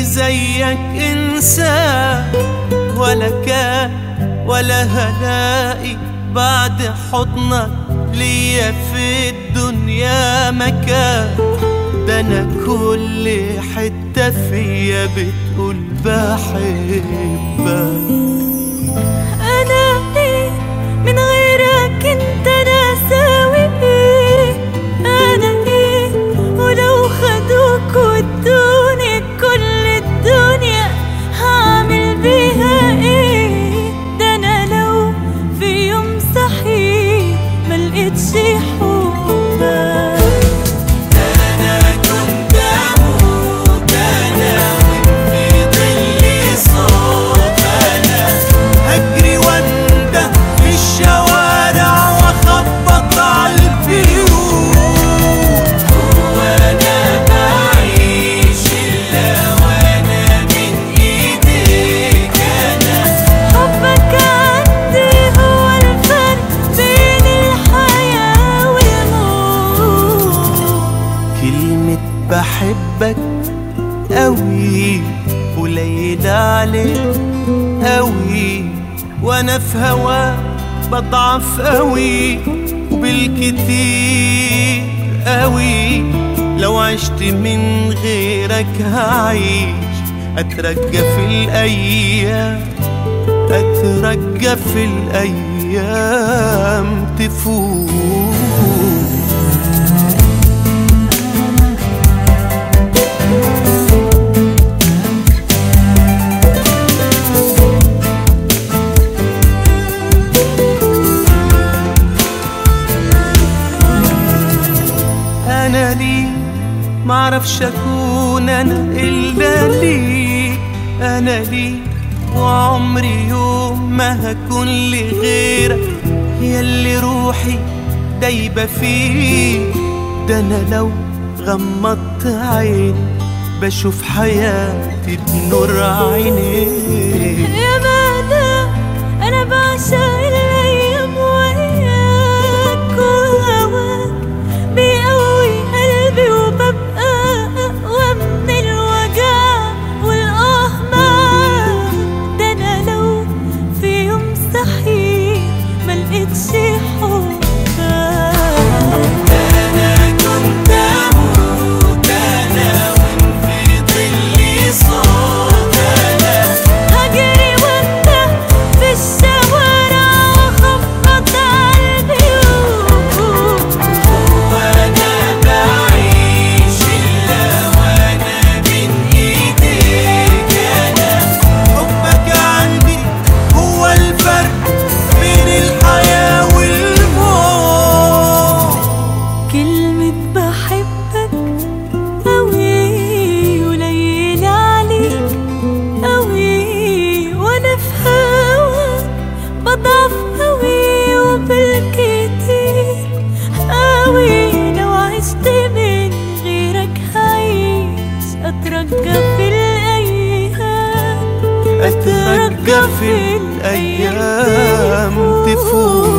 زيك إنسان، ولا كان ولا هلاقي بعد حضنك ليا في الدنيا مكان. ده أنا كل حتة فيا بتقول بحبك. أنا إيه من غيرك أنت ناساوي إيه؟ أنا إيه ولو خدوك وادوني كل الدنيا هعمل بيها إيه؟ ده أنا لو في يوم صحيح ملقتش حبك، بحبك قوي قليل عليك قوي، وانا في هواك بضعف قوي وبالكتير قوي. لو عشت من غيرك هعيش اترجى في الايام، اترجى في الايام تفوت. أنا ليك معرفش أكون أنا إلا ليك، أنا ليك وعمري يوم ما هكون لغيرك، ياللي روحي دايبة فيك. ده أنا لو غمضت عيني بشوف حياتي بنور عينيك. يا معنى أنا بعشق الأيام وياك، وهواك بيقوي قلبي وببقى أقوى من الوجع والآه معاك. ده أنا لو في يوم صحيح ملقتش حبك، بضعف قوي وبالكتير قوي. لو عشت من غيرك هعيش أترجى في الأيام، أترجى في الأيام تفوت.